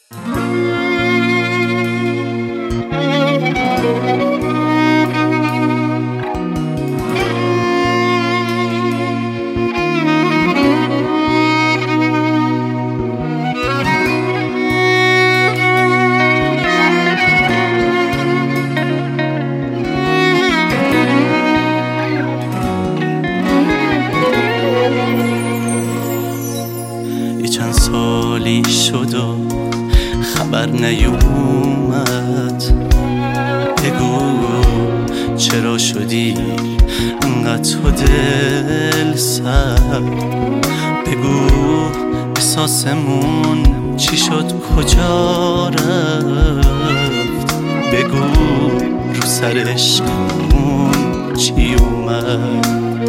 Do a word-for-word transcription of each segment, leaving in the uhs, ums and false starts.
چند سالی شد و خبر نیومد، بگو چرا شدی انقدر تو دل سر، بگو احساسمون چی شد کجا رفت، بگو رو سر عشقمون چی اومد.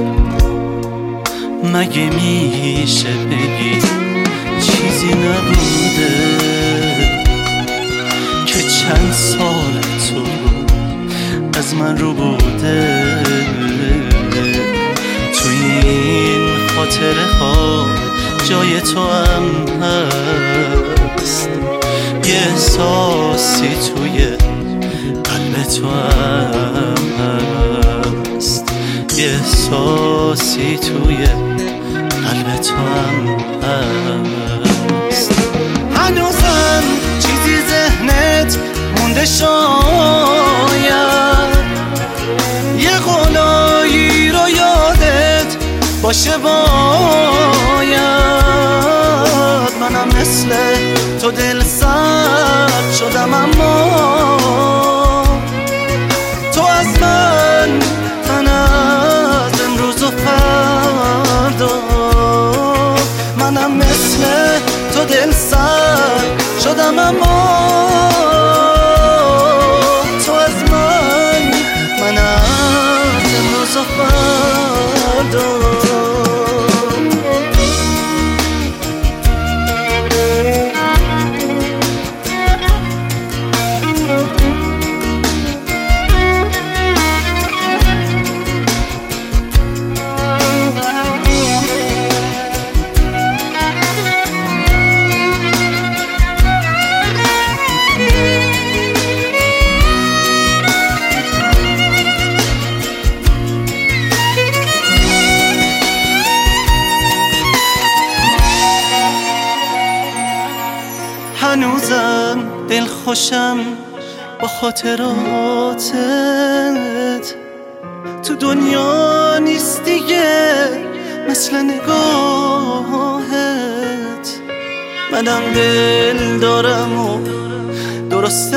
مگه میشه بگی چیزی نبوده که چند سال تو از من رو بوده؟ تو این خاطره ها جای تو هم هست، یه احساسی توی قلب تو هم هست، یه احساسی توی قلب تو هم هست. هنوزم چیزی ذهنت مونده شاید، یه قولایی رو یادت باشه باید. منم مثل تو دل سرد شدم، اما تو از من، من از امروز و فردا. منم مثل تو دل سرد شدم، اما تو از من، من از امروز و فردا. هنوزم دل خوشم با خاطراتت، تو دنیا نیست دیگه مثل نگاهت. منم دل دارم و درست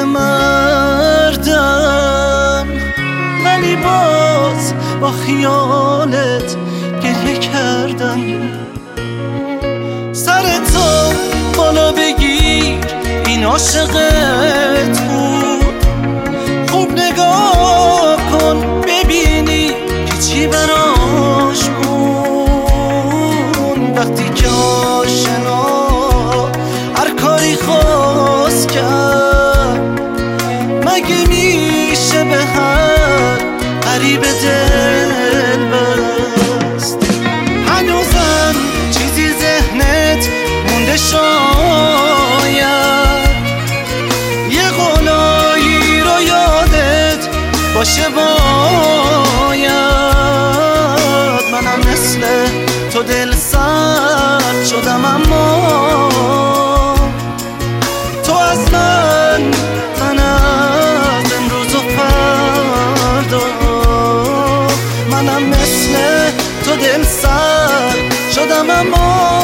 مردم، ولی باز با خیالت گریه کردم. سر تو بالا بگیر، این عاشقت بود. خوب نگاه کن ببینی که چی براش بود. وقتی که آشنا هر کاری خواست کرد، مگه میشه به هر غریب دل بست؟ هنوزم چیزی ذهنت مونده شاید، یه قولایی رو یادت باشه باید. منم مثل تو دل سرد شدم، اما تو از من، من از امروز و فردا. منم مثل تو دل سرد شدم، اما